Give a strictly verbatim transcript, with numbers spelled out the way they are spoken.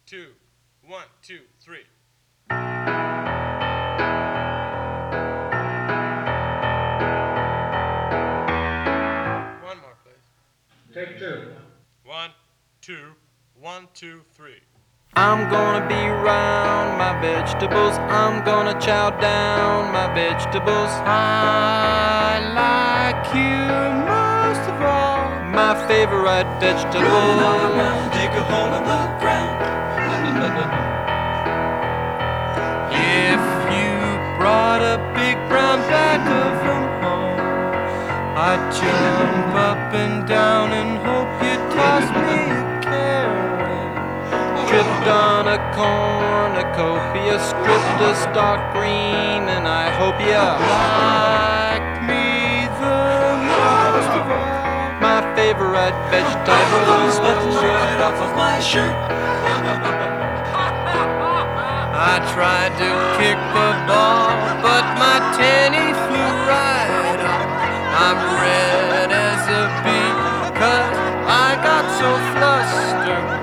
two, one, two, three. One more, please. Take two. One, two, one, two, three. I'm gonna be round my vegetables. I'm gonna chow down my vegetables. I like you most of all. My favorite vegetable. Roll around, dig a hole in the ground. If you brought a big brown bag from home, I'd jump up and down and hope you'd toss me a carrot. Tripped on a cornucopia, stripped a stalk green, and I hope you like me the most of all. My favorite vegetable. Those buttons right off of my shirt. I tried to kick the ball, but my tenny flew right off. I'm red as a bee, 'cause I got so flustered.